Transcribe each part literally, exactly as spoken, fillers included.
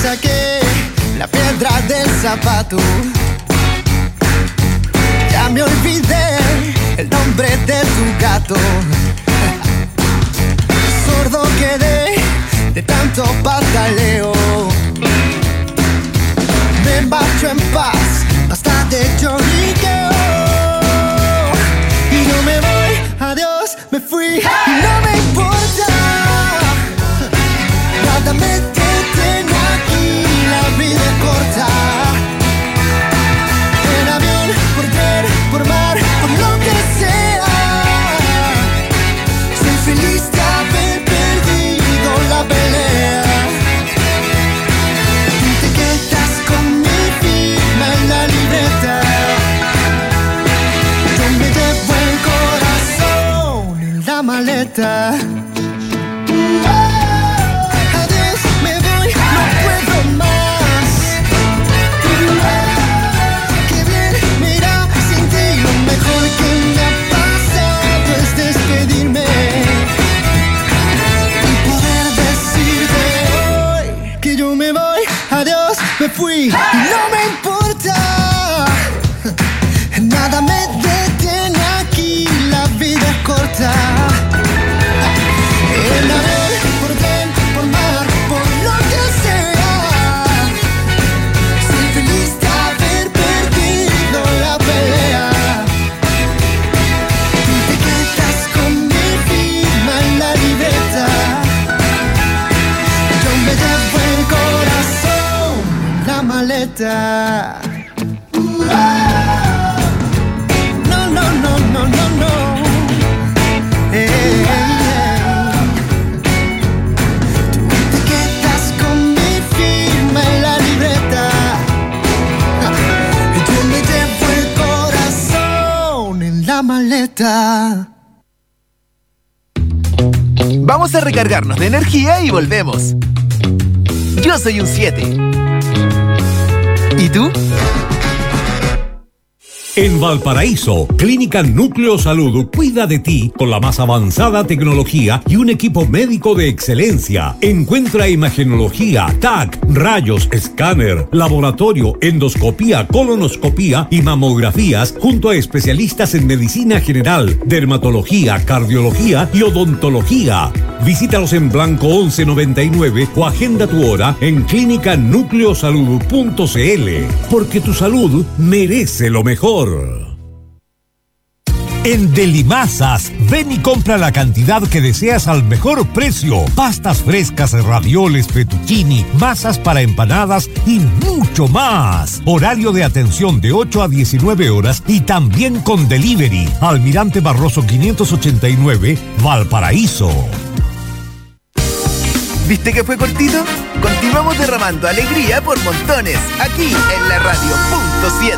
saqué la piedra del zapato. Ya me olvidé el nombre de tu gato. Sordo quedé de tanto pataleo. Me marcho en paz, basta de lloriqueo. Y no me voy, adiós, me fui, y no me importa. Nada me detiene aquí, la vida es corta. En avión, por tren, por mar, por lo que sea. Soy feliz de haber perdido la pelea. Tú te quedas con mi firma en la libreta. Yo me llevo el corazón en la maleta. Me fui, y no me importa. Nada me detiene aquí, la vida es corta. En avión, por tren, por mar, por lo que sea. Soy feliz de haber perdido la pelea. Tú te quedas con mi firma en la libreta. Yo me llevo el corazón, la maleta. No, no, no, no, no, no. Hey, hey. Tú te quedas con mi firma en la libreta. Yo me llevo el corazón en la maleta. Vamos a recargarnos de energía y volvemos. Yo soy un siete. ¿Y tú? En Valparaíso, Clínica Núcleo Salud cuida de ti con la más avanzada tecnología y un equipo médico de excelencia. Encuentra imagenología, T A C, rayos, escáner, laboratorio, endoscopía, colonoscopía y mamografías junto a especialistas en medicina general, dermatología, cardiología y odontología. Visítalos en Blanco once noventa y nueve o agenda tu hora en clínica núcleo salud punto c l, porque tu salud merece lo mejor. En Delimasas, ven y compra la cantidad que deseas al mejor precio. Pastas frescas, ravioles, fettuccini, masas para empanadas y mucho más. Horario de atención de ocho a diecinueve horas y también con delivery. Almirante Barroso quinientos ochenta y nueve, Valparaíso. ¿Viste que fue cortito? Continuamos derramando alegría por montones, aquí en la radio punto siete.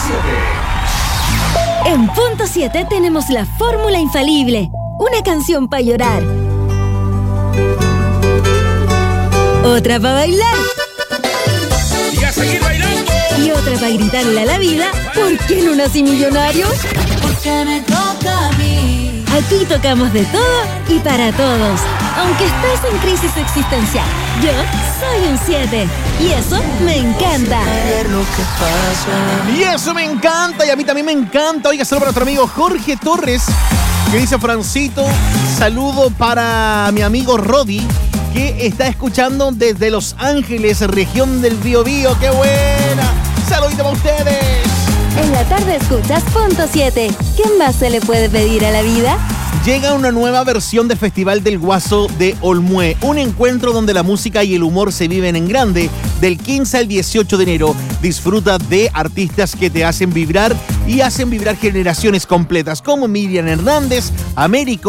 siete. En Punto siete tenemos la fórmula infalible. Una canción para llorar. Otra para bailar. Y a seguir bailando. Y otra para gritarle a la vida, ¿por qué no nací millonario? Porque me toca a mí. Aquí tocamos de todo y para todos. Aunque estés en crisis existencial, yo soy un siete. Y eso me encanta. Ver lo que pasa. Y eso me encanta, y a mí también me encanta. Oiga, saludo para nuestro amigo Jorge Torres, que dice: Francito, saludo para mi amigo Rodi, que está escuchando desde Los Ángeles, región del Biobío. ¡Qué buena! ¡Saludito para ustedes! En la tarde escuchas Punto siete. ¿Qué más se le puede pedir a la vida? Llega una nueva versión del Festival del Guaso de Olmué, un encuentro donde la música y el humor se viven en grande. Del quince al dieciocho de enero, disfruta de artistas que te hacen vibrar y hacen vibrar generaciones completas, como Miriam Hernández, Américo,